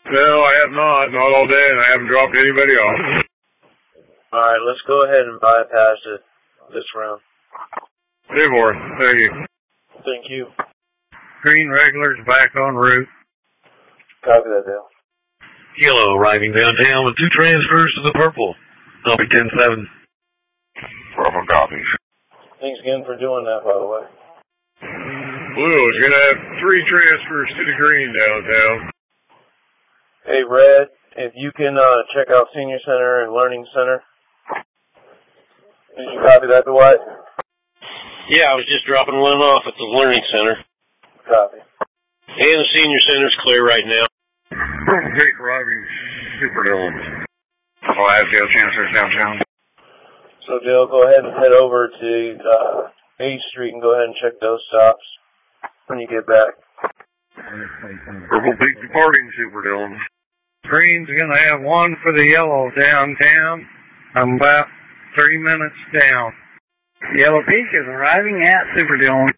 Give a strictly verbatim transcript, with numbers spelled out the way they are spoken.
No, I have not. Not all day, and I haven't dropped anybody off. All right, let's go ahead and bypass it this round. Seymour, thank you. Thank you. Green regulars back en route. Copy that, Dale. Yellow arriving downtown with two transfers to the purple. Copy ten seven. Purple copies. Thanks again for doing that, by the way. Blue is going to have three transfers to the green downtown. Hey, Red, if you can uh, check out Senior Center and Learning Center. Did you copy that, Dwight? Yeah, I was just dropping one off at the Learning Center. Copy. And the Senior Center's clear right now. Purple Jake arriving Super Dome. Five Dale transfers downtown. So, Dale, go ahead and head over to uh, eighth Street and go ahead and check those stops when you get back. Purple Peak departing Super Dome. Green's going to have one for the yellow downtown. I'm about three minutes down. Yellow Peak is arriving at Superdome.